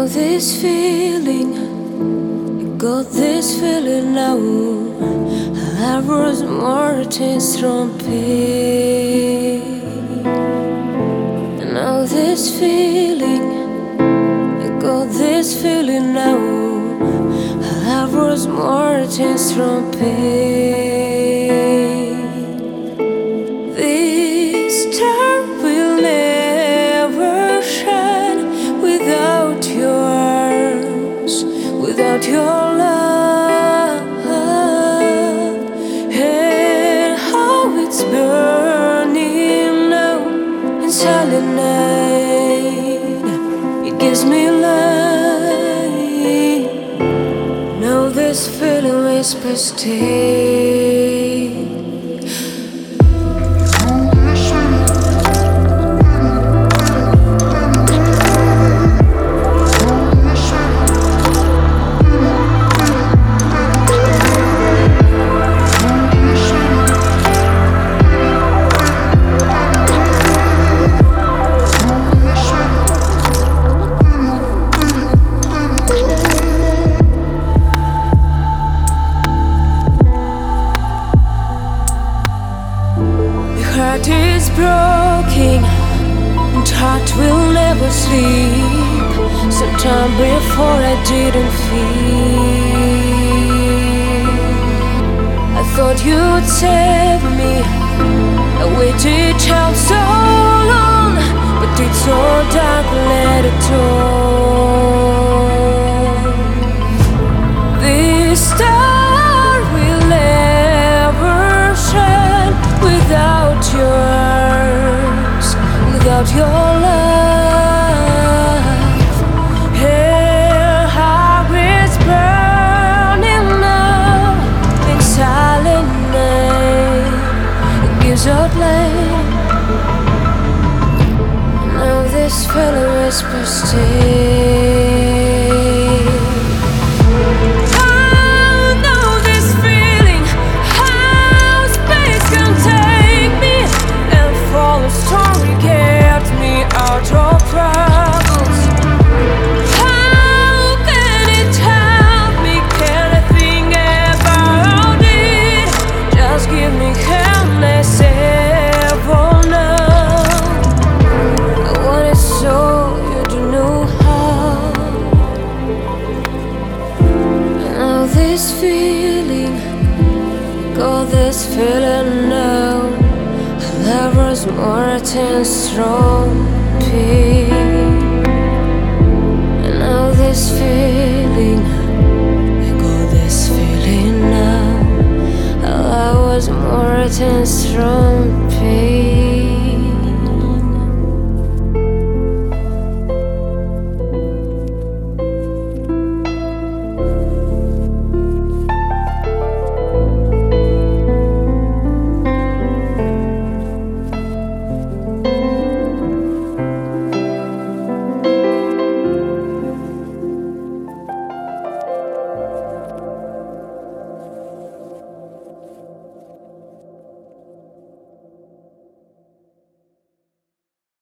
know this feeling, I got this feeling now. I was Martin's trumpet. I know this feeling, I got this feeling now. I was Martin's trumpet. This star will never shine without your arms, without your love. And how it's burning now in silent night, it gives me light. Now this feeling whispers stay. Heart is broken and heart will never sleep. Sometime before I didn't feel. I thought you'd save me. I waited out so long, but it's so dark, let it all. This star will never shine without your arms, without your love. Her heart is burning now in silent night. It gives up light. Now this feeling whispers stay. This feeling, got this feeling now. Love was more than strong. And now this feeling, I got this feeling now. Love was more than strong.